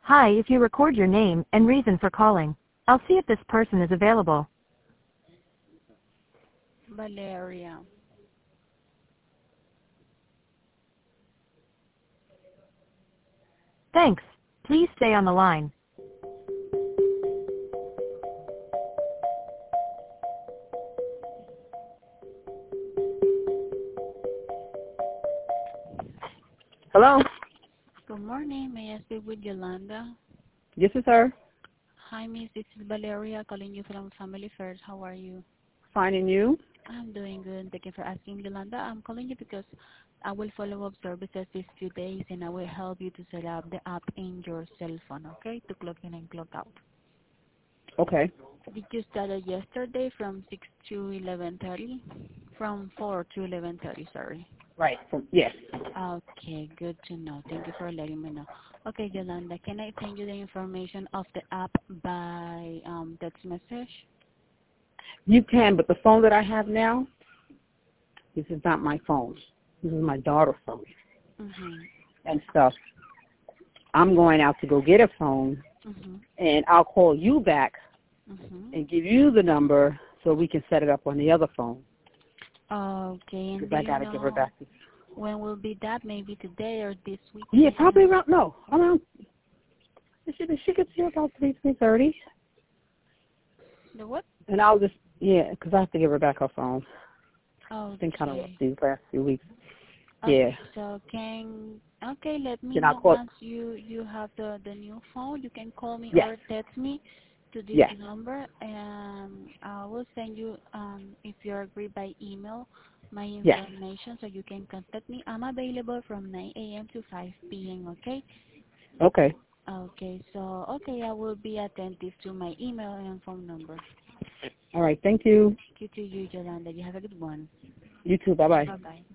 Hi, if you record your name and reason for calling, I'll see if this person is available. Valeria. Thanks. Please stay on the line. Hello? Good morning. May I speak with Yolanda? This is her. Hi, Miss. This is Valeria calling you from Family First. How are you? Finding you? I'm doing good. Thank you for asking, Yolanda. I'm calling you because I will follow up services these few days, and I will help you to set up the app in your cell phone, okay, to clock in and clock out. Okay. Did you start it yesterday from 6 to 11:30? From 4 to 11:30, sorry. Right. Yes. Okay, good to know. Thank you for letting me know. Okay, Yolanda, can I send you the information of the app by text message? You can, but the phone that I have now, this is not my phone. This is my daughter's phone and stuff. I'm going out to go get a phone, and I'll call you back and give you the number so we can set it up on the other phone. Okay, and Because I got to give her back this. When will be that? Maybe today or this week? Yeah, probably around, she gets here about 3:30. The what? And I'll just, because I have to give her back her phone. Oh, It's been kind of rough okay. these last few weeks. Okay, Yeah. so let me Then I'll know call. once you have the new phone. You can call me Yes. or text me to this Yes. number, and I will send you, if you agree, by email my Yes. information so you can contact me. I'm available from 9 a.m. to 5 p.m., okay? Okay. Okay, so, I will be attentive to my email and phone number. All right. Thank you. Thank you to you, Yolanda. You have a good one. You too. Bye-bye. Bye-bye.